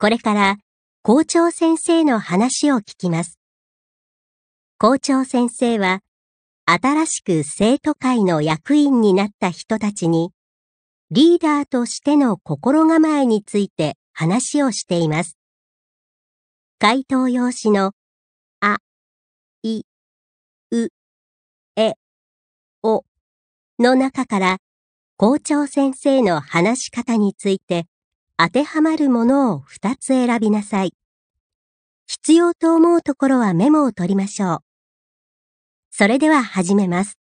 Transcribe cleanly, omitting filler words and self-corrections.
これから校長先生の話を聞きます。校長先生は、新しく生徒会の役員になった人たちに、リーダーとしての心構えについて話をしています。回答用紙のあ、い、う、え、おの中から校長先生の話し方について当てはまるものを2つ選びなさい。必要と思うところはメモを取りましょう。それでは始めます。